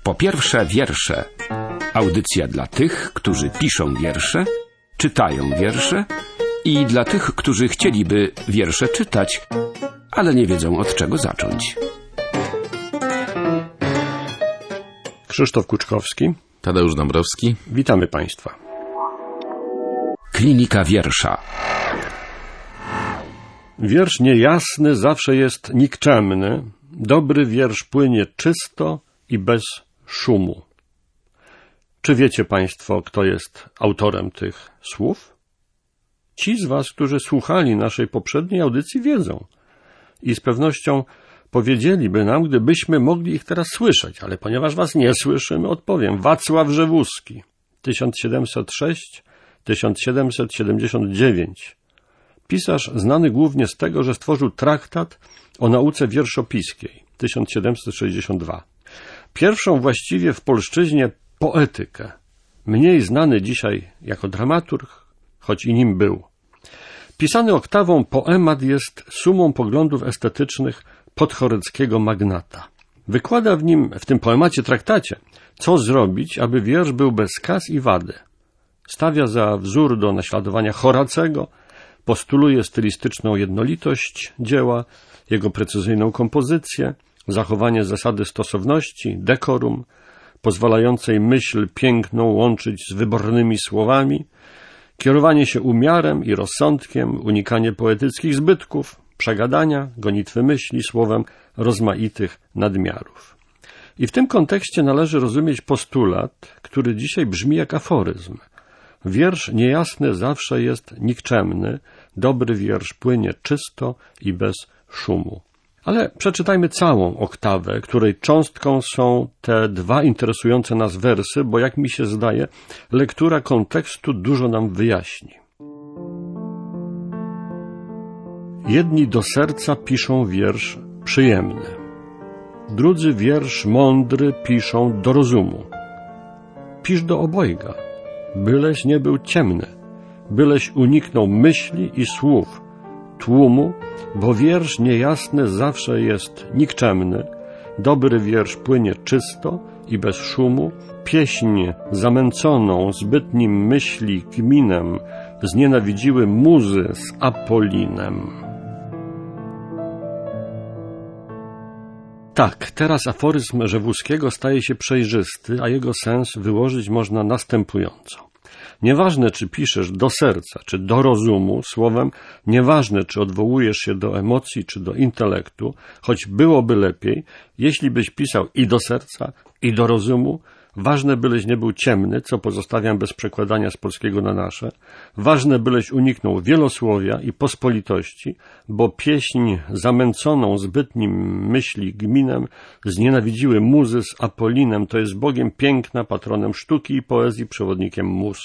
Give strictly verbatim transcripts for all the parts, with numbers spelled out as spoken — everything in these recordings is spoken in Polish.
Po pierwsze wiersze. Audycja dla tych, którzy piszą wiersze, czytają wiersze i dla tych, którzy chcieliby wiersze czytać, ale nie wiedzą od czego zacząć. Krzysztof Kuczkowski, Tadeusz Dąbrowski. Witamy Państwa. Klinika wiersza. Wiersz niejasny zawsze jest nikczemny. Dobry wiersz płynie czysto i bez szumu. Czy wiecie Państwo, kto jest autorem tych słów? Ci z Was, którzy słuchali naszej poprzedniej audycji, wiedzą. I z pewnością powiedzieliby nam, gdybyśmy mogli ich teraz słyszeć, ale ponieważ Was nie słyszymy, odpowiem. Wacław Rzewuski, tysiąc siedemset sześć do tysiąc siedemset siedemdziesiąt dziewięć. Pisarz znany głównie z tego, że stworzył traktat o nauce wierszopiskiej, tysiąc siedemset sześćdziesiąt dwa. Pierwszą właściwie w polszczyźnie poetykę. Mniej znany dzisiaj jako dramaturg, choć i nim był. Pisany oktawą poemat jest sumą poglądów estetycznych podchoreckiego magnata. Wykłada w nim, w tym poemacie traktacie, co zrobić, aby wiersz był bez skaz i wady. Stawia za wzór do naśladowania Horacego, postuluje stylistyczną jednolitość dzieła, jego precyzyjną kompozycję, zachowanie zasady stosowności, dekorum, pozwalającej myśl piękną łączyć z wybornymi słowami, kierowanie się umiarem i rozsądkiem, unikanie poetyckich zbytków, przegadania, gonitwy myśli, słowem rozmaitych nadmiarów. I w tym kontekście należy rozumieć postulat, który dzisiaj brzmi jak aforyzm. Wiersz niejasny zawsze jest nikczemny, dobry wiersz płynie czysto i bez szumu. Ale przeczytajmy całą oktawę, której cząstką są te dwa interesujące nas wersy, bo jak mi się zdaje, lektura kontekstu dużo nam wyjaśni. Jedni do serca piszą wiersz przyjemny, drudzy wiersz mądry piszą do rozumu. Pisz do obojga, byleś nie był ciemny, byleś uniknął myśli i słów, tłumu, bo wiersz niejasny zawsze jest nikczemny, dobry wiersz płynie czysto i bez szumu, pieśń zamęconą zbytnim myśli kminem znienawidziły muzy z Apollinem. Tak, teraz aforyzm Rzewuskiego staje się przejrzysty, a jego sens wyłożyć można następująco. Nieważne, czy piszesz do serca, czy do rozumu, słowem, nieważne, czy odwołujesz się do emocji, czy do intelektu, choć byłoby lepiej, jeśli byś pisał i do serca, i do rozumu, ważne byleś nie był ciemny, co pozostawiam bez przekładania z polskiego na nasze, ważne byleś uniknął wielosłowia i pospolitości, bo pieśń zamęconą zbytnim myśli gminem znienawidziły muzy z Apollinem, to jest Bogiem piękna, patronem sztuki i poezji, przewodnikiem mus.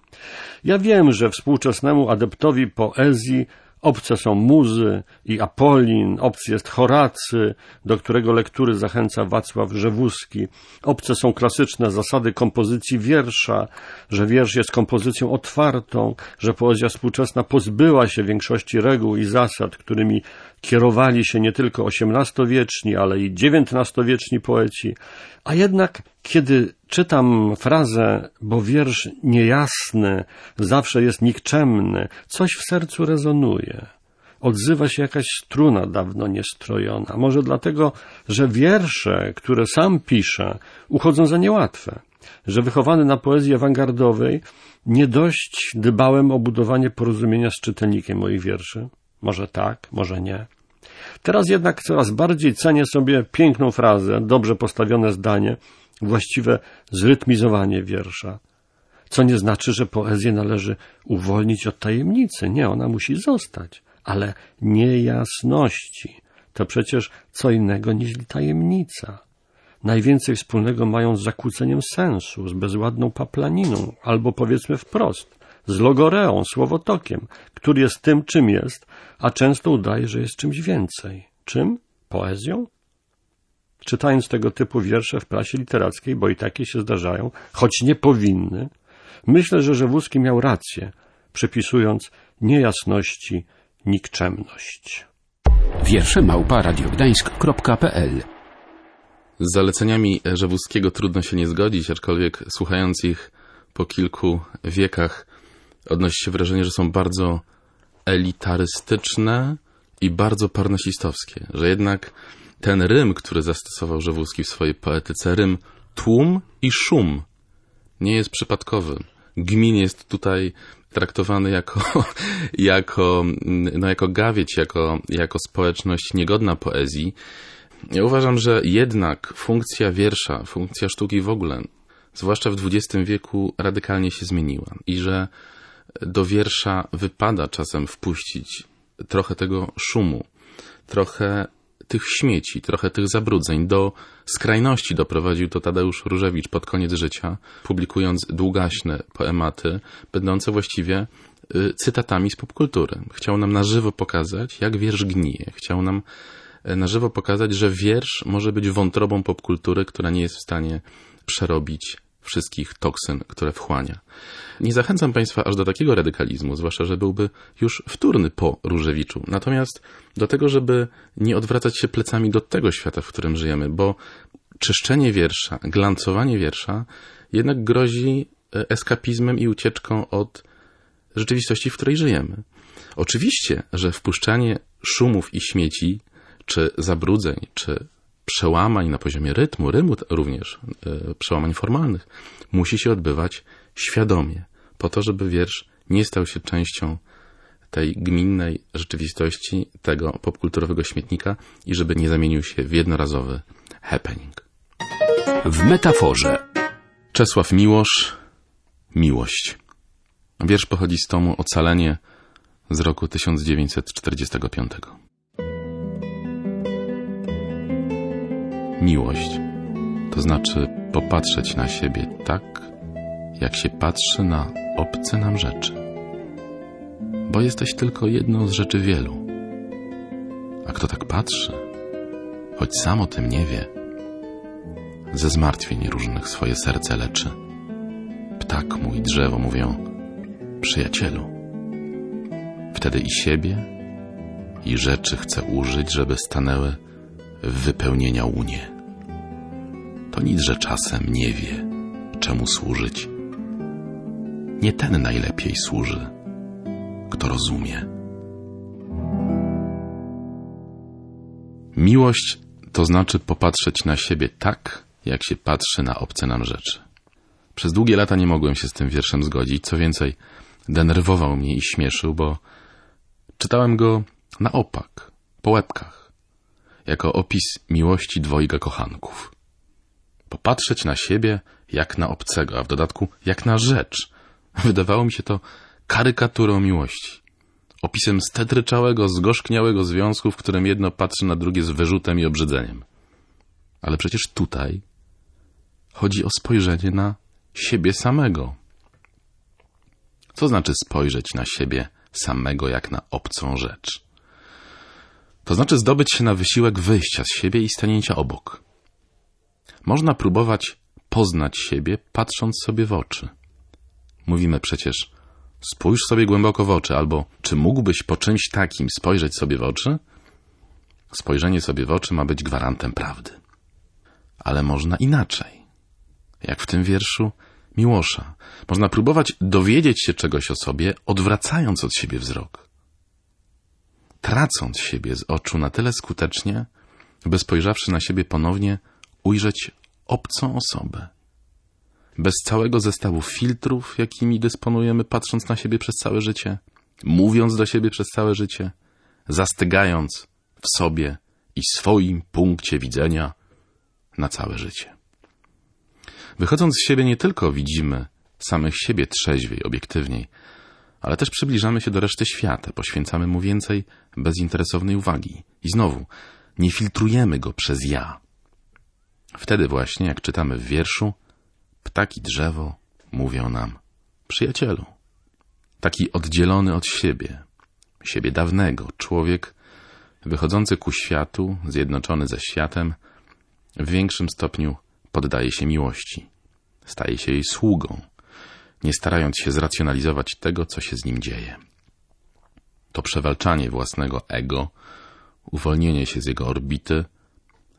Ja wiem, że współczesnemu adeptowi poezji obce są muzy i Apollin, obcy jest Horacy, do którego lektury zachęca Wacław Rzewuski. Obce są klasyczne zasady kompozycji wiersza, że wiersz jest kompozycją otwartą, że poezja współczesna pozbyła się większości reguł i zasad, którymi kierowali się nie tylko osiemnastowieczni, ale i dziewiętnastowieczni poeci. A jednak, kiedy czytam frazę, bo wiersz niejasny zawsze jest nikczemny, coś w sercu rezonuje. Odzywa się jakaś struna dawno niestrojona. Może dlatego, że wiersze, które sam piszę, uchodzą za niełatwe. Że wychowany na poezji awangardowej, nie dość dbałem o budowanie porozumienia z czytelnikiem moich wierszy. Może tak, może nie. Teraz jednak coraz bardziej cenię sobie piękną frazę, dobrze postawione zdanie, właściwe zrytmizowanie wiersza. Co nie znaczy, że poezję należy uwolnić od tajemnicy. Nie, ona musi zostać. Ale niejasności to przecież co innego niż tajemnica. Najwięcej wspólnego mają z zakłóceniem sensu, z bezładną paplaniną, albo powiedzmy wprost, z logoreą, słowotokiem, który jest tym, czym jest, a często udaje, że jest czymś więcej. Czym? Poezją? Czytając tego typu wiersze w prasie literackiej, bo i takie się zdarzają, choć nie powinny, myślę, że Rzewuski miał rację, przypisując niejasności nikczemność. Wiersze małpa radiogdańsk kropka p l Z zaleceniami Rzewuskiego trudno się nie zgodzić, aczkolwiek słuchając ich po kilku wiekach odnosi się wrażenie, że są bardzo elitarystyczne i bardzo parnasistowskie, że jednak ten rym, który zastosował Rzewuski w swojej poetyce, rym tłum i szum, nie jest przypadkowy. Gmin jest tutaj traktowany jako, jako, no jako gawieć, jako, jako społeczność niegodna poezji. Ja uważam, że jednak funkcja wiersza, funkcja sztuki w ogóle, zwłaszcza w dwudziestym wieku, radykalnie się zmieniła i że do wiersza wypada czasem wpuścić trochę tego szumu, trochę tych śmieci, trochę tych zabrudzeń. Do skrajności doprowadził to Tadeusz Różewicz pod koniec życia, publikując długaśne poematy, będące właściwie cytatami z popkultury. Chciał nam na żywo pokazać, jak wiersz gnije. Chciał nam na żywo pokazać, że wiersz może być wątrobą popkultury, która nie jest w stanie przerobić wszystkich toksyn, które wchłania. Nie zachęcam Państwa aż do takiego radykalizmu, zwłaszcza, że byłby już wtórny po Różewiczu. Natomiast do tego, żeby nie odwracać się plecami do tego świata, w którym żyjemy, bo czyszczenie wiersza, glancowanie wiersza jednak grozi eskapizmem i ucieczką od rzeczywistości, w której żyjemy. Oczywiście, że wpuszczanie szumów i śmieci, czy zabrudzeń, czy przełamań na poziomie rytmu, rymu również, yy, przełamań formalnych, musi się odbywać świadomie, po to, żeby wiersz nie stał się częścią tej gminnej rzeczywistości, tego popkulturowego śmietnika i żeby nie zamienił się w jednorazowy happening. W metaforze. Czesław Miłosz, Miłość. Wiersz pochodzi z tomu Ocalenie z roku tysiąc dziewięćset czterdziestego piątego. Miłość to znaczy popatrzeć na siebie tak, jak się patrzy na obce nam rzeczy. Bo jesteś tylko jedną z rzeczy wielu. A kto tak patrzy, choć sam o tym nie wie, ze zmartwień różnych swoje serce leczy. Ptak mój, drzewo mówią, przyjacielu. Wtedy i siebie, i rzeczy chce użyć, żeby stanęły w wypełnienia łunie. To nic, że czasem nie wie, czemu służyć. Nie ten najlepiej służy, kto rozumie. Miłość to znaczy popatrzeć na siebie tak, jak się patrzy na obce nam rzeczy. Przez długie lata nie mogłem się z tym wierszem zgodzić, co więcej, denerwował mnie i śmieszył, bo czytałem go na opak, po łebkach, jako opis miłości dwojga kochanków. Popatrzeć na siebie jak na obcego, a w dodatku jak na rzecz. Wydawało mi się to karykaturą miłości. Opisem stetryczałego, zgorzkniałego związku, w którym jedno patrzy na drugie z wyrzutem i obrzydzeniem. Ale przecież tutaj chodzi o spojrzenie na siebie samego. Co znaczy spojrzeć na siebie samego jak na obcą rzecz? To znaczy zdobyć się na wysiłek wyjścia z siebie i stanięcia obok. Można próbować poznać siebie, patrząc sobie w oczy. Mówimy przecież, spójrz sobie głęboko w oczy, albo czy mógłbyś po czymś takim spojrzeć sobie w oczy? Spojrzenie sobie w oczy ma być gwarantem prawdy. Ale można inaczej. Jak w tym wierszu Miłosza. Można próbować dowiedzieć się czegoś o sobie, odwracając od siebie wzrok. Tracąc siebie z oczu na tyle skutecznie, by spojrzawszy na siebie ponownie, ujrzeć obcą osobę. Bez całego zestawu filtrów, jakimi dysponujemy, patrząc na siebie przez całe życie, mówiąc do siebie przez całe życie, zastygając w sobie i swoim punkcie widzenia na całe życie. Wychodząc z siebie nie tylko widzimy samych siebie trzeźwiej, obiektywniej, ale też przybliżamy się do reszty świata, poświęcamy mu więcej bezinteresownej uwagi. I znowu, nie filtrujemy go przez ja. Wtedy właśnie, jak czytamy w wierszu, ptaki drzewo mówią nam, przyjacielu. Taki oddzielony od siebie, siebie dawnego, człowiek wychodzący ku światu, zjednoczony ze światem, w większym stopniu poddaje się miłości, staje się jej sługą, nie starając się zracjonalizować tego, co się z nim dzieje. To przewalczanie własnego ego, uwolnienie się z jego orbity,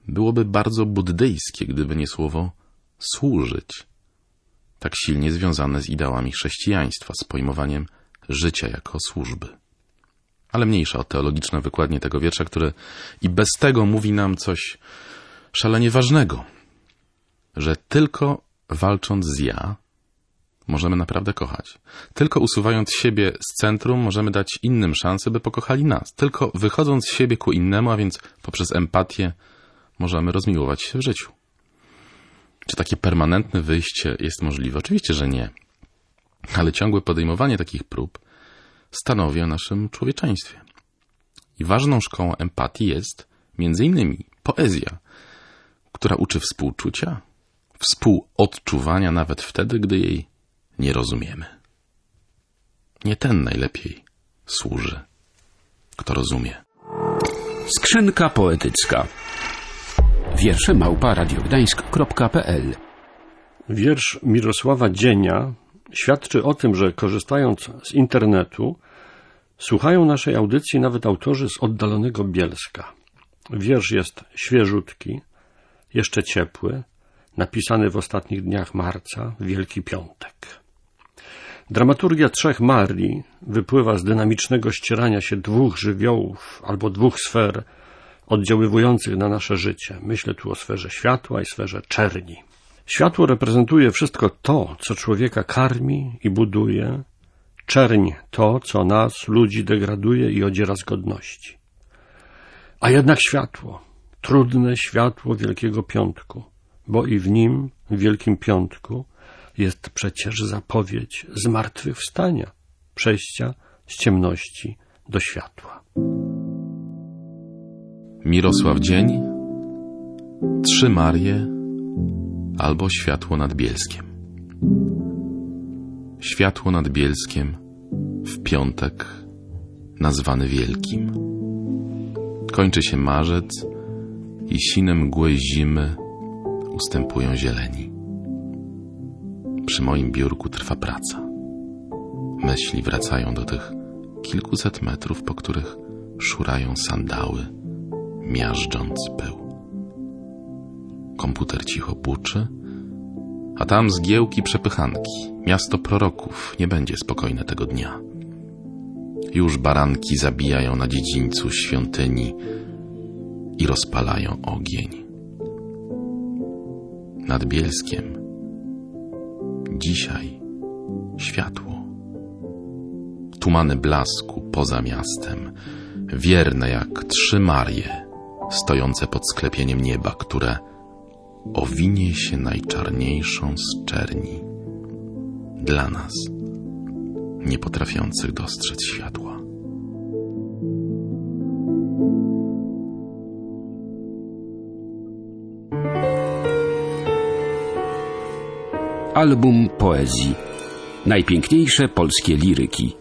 byłoby bardzo buddyjskie, gdyby nie słowo służyć, tak silnie związane z ideałami chrześcijaństwa, z pojmowaniem życia jako służby. Ale mniejsza o teologiczne wykładnie tego wiersza, który i bez tego mówi nam coś szalenie ważnego, że tylko walcząc z ja możemy naprawdę kochać. Tylko usuwając siebie z centrum możemy dać innym szansę, by pokochali nas. Tylko wychodząc z siebie ku innemu, a więc poprzez empatię, możemy rozmiłować się w życiu. Czy takie permanentne wyjście jest możliwe? Oczywiście, że nie. Ale ciągłe podejmowanie takich prób stanowi o naszym człowieczeństwie. I ważną szkołą empatii jest między innymi poezja, która uczy współczucia, współodczuwania nawet wtedy, gdy jej nie rozumiemy. Nie ten najlepiej służy, kto rozumie. Skrzynka poetycka. Wiersze małpa radiogdańsk kropka pe el. Wiersz Mirosława Dzienia świadczy o tym, że korzystając z internetu słuchają naszej audycji nawet autorzy z oddalonego Bielska. Wiersz jest świeżutki, jeszcze ciepły, napisany w ostatnich dniach marca, Wielki Piątek. Dramaturgia Trzech Marii wypływa z dynamicznego ścierania się dwóch żywiołów albo dwóch sfer oddziaływujących na nasze życie. Myślę tu o sferze światła i sferze czerni. Światło reprezentuje wszystko to, co człowieka karmi i buduje. Czerń to, co nas, ludzi, degraduje i odziera z godności. A jednak światło, trudne światło Wielkiego Piątku, bo i w nim, w Wielkim Piątku, jest przecież zapowiedź zmartwychwstania, przejścia z ciemności do światła. Mirosław Dzień, Trzy Marie albo Światło nad Bielskiem. Światło nad Bielskiem w piątek nazwany Wielkim. Kończy się marzec i sine mgły zimy ustępują zieleni. Przy moim biurku trwa praca. Myśli wracają do tych kilkuset metrów, po których szurają sandały, miażdżąc pył. Komputer cicho buczy, a tam zgiełki przepychanki. Miasto proroków nie będzie spokojne tego dnia. Już baranki zabijają na dziedzińcu świątyni i rozpalają ogień. Nad Bielskiem dzisiaj światło. Tumany blasku poza miastem, wierne jak trzy Marie, stojące pod sklepieniem nieba, które owinie się najczarniejszą z czerni dla nas, nie potrafiących dostrzec światła. Album poezji. Najpiękniejsze polskie liryki.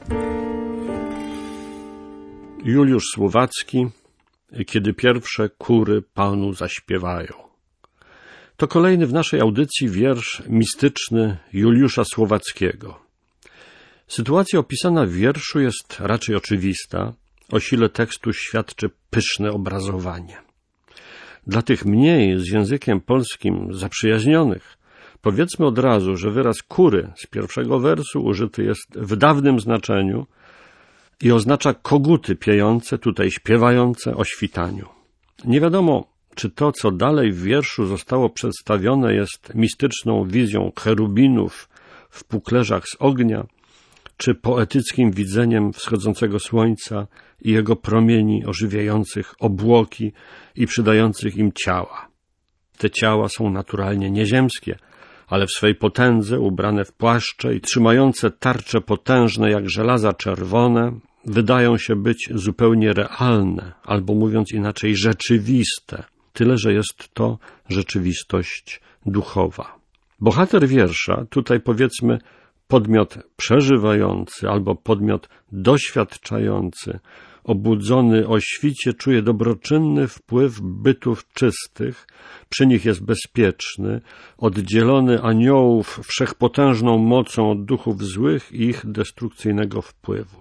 Juliusz Słowacki, Kiedy pierwsze kury Panu zaśpiewają. To kolejny w naszej audycji wiersz mistyczny Juliusza Słowackiego. Sytuacja opisana w wierszu jest raczej oczywista. O sile tekstu świadczy pyszne obrazowanie. Dla tych mniej z językiem polskim zaprzyjaźnionych powiedzmy od razu, że wyraz kury z pierwszego wersu użyty jest w dawnym znaczeniu i oznacza koguty piejące, tutaj śpiewające o świtaniu. Nie wiadomo, czy to, co dalej w wierszu zostało przedstawione, jest mistyczną wizją cherubinów w puklerzach z ognia, czy poetyckim widzeniem wschodzącego słońca i jego promieni ożywiających obłoki i przydających im ciała. Te ciała są naturalnie nieziemskie, ale w swej potędze ubrane w płaszcze i trzymające tarcze potężne jak żelaza czerwone, wydają się być zupełnie realne, albo mówiąc inaczej rzeczywiste, tyle że jest to rzeczywistość duchowa. Bohater wiersza, tutaj powiedzmy podmiot przeżywający albo podmiot doświadczający, obudzony o świcie, czuje dobroczynny wpływ bytów czystych, przy nich jest bezpieczny, oddzielony aniołów wszechpotężną mocą od duchów złych i ich destrukcyjnego wpływu.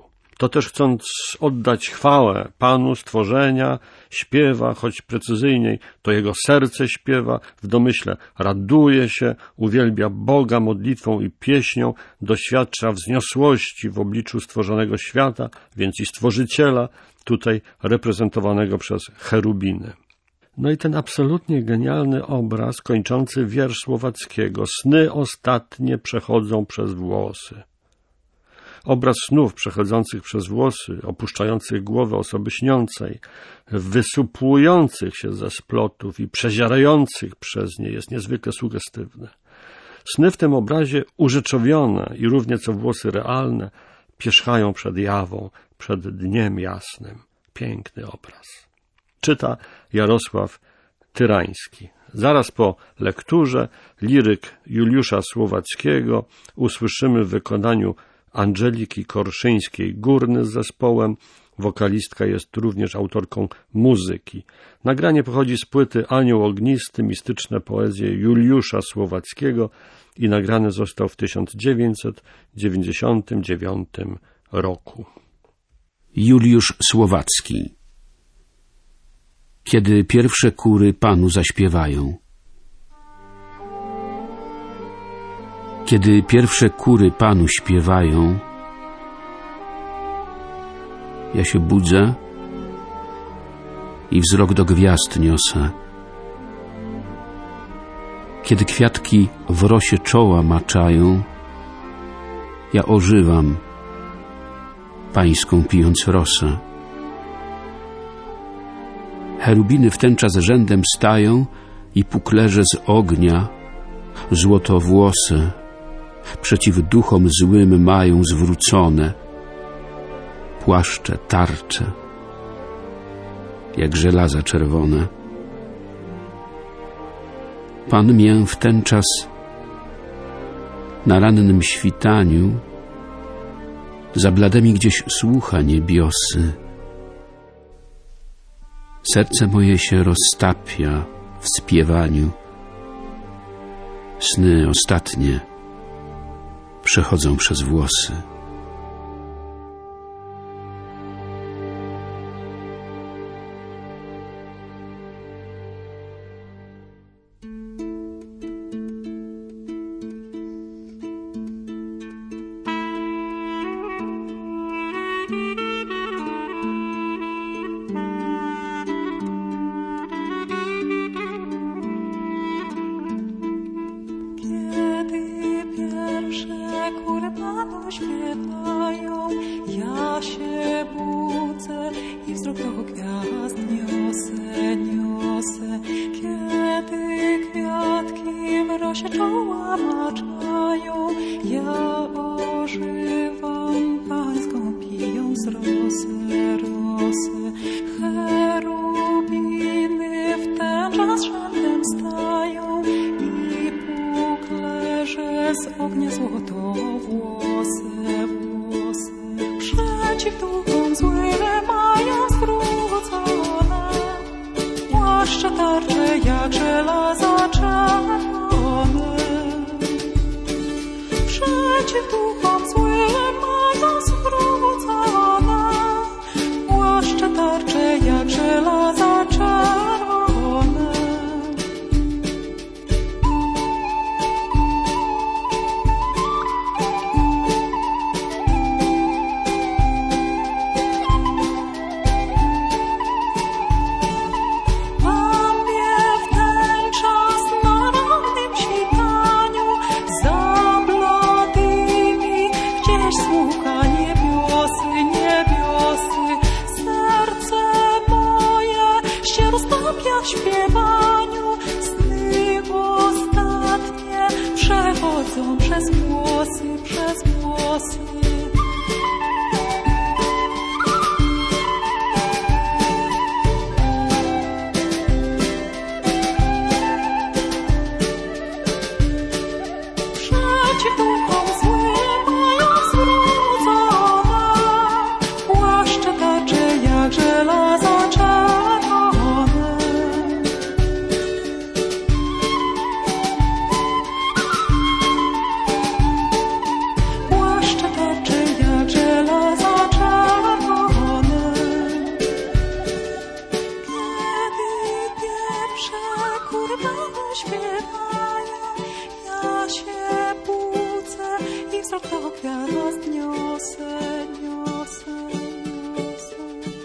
To też chcąc oddać chwałę Panu stworzenia, śpiewa, choć precyzyjniej, to jego serce śpiewa, w domyśle raduje się, uwielbia Boga modlitwą i pieśnią, doświadcza wzniosłości w obliczu stworzonego świata, więc i Stworzyciela, tutaj reprezentowanego przez cherubiny. No i ten absolutnie genialny obraz kończący wiersz Słowackiego. Sny ostatnie przechodzą przez włosy. Obraz snów przechodzących przez włosy, opuszczających głowę osoby śniącej, wysupłujących się ze splotów i przezierających przez nie jest niezwykle sugestywny. Sny w tym obrazie urzeczowione i równie co włosy realne pierzchają przed jawą, przed dniem jasnym. Piękny obraz. Czyta Jarosław Tyrański. Zaraz po lekturze liryk Juliusza Słowackiego usłyszymy w wykonaniu Andżeliki Korszyńskiej-Górny z zespołem. Wokalistka jest również autorką muzyki. Nagranie pochodzi z płyty Anioł Ognisty, mistyczne poezje Juliusza Słowackiego i nagrany został w tysiąc dziewięćset dziewięćdziesiątym dziewiątym roku. Juliusz Słowacki. Kiedy pierwsze kury Panu zaśpiewają. Kiedy pierwsze kury Panu śpiewają, ja się budzę i wzrok do gwiazd niosę. Kiedy kwiatki w rosie czoła maczają, ja ożywam, pańską pijąc rosę. Cherubiny w ten czas rzędem stają i puklerze z ognia, złotowłose, przeciw duchom złym mają zwrócone płaszcze, tarcze, jak żelaza czerwone. Pan mię w ten czas na rannym świtaniu za blademi gdzieś słucha niebiosy. Serce moje się roztapia w śpiewaniu. Sny ostatnie przechodzą przez włosy. Śpiewają, ja się budzę i wzrok do gwiazd niosę, niosę. Kiedy kwiatki w rosie czoła maczają, ja ożywam, pańską pijąc rosę, rosę. Cherubiny w ten czas rzędem stają i puklerze z ognia złoto włosy, włosy. Przeciw duchom złym mają zwrócone płaszcze, tarcze jak żelaza czerwone. Przeciw duchom złym mają zwrócone płaszcze, tarcze jak żelaza czerwone. W śpiewaniu sny ostatnie przechodzą przez włosy, przez włosy. Przeciw duchom złym mają zwrócone płaszcze, tarcze jak żelaza czerwone. Płaszcze śpiewają, ja się budzę i wzrok do gwiazd niosę, niosę, niosę.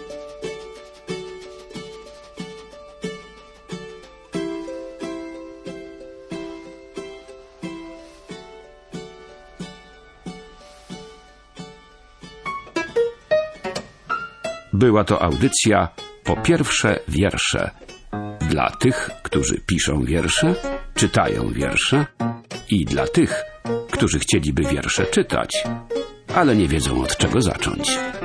Była to audycja Po pierwsze wiersze. Dla tych, którzy piszą wiersze, czytają wiersze i dla tych, którzy chcieliby wiersze czytać, ale nie wiedzą od czego zacząć.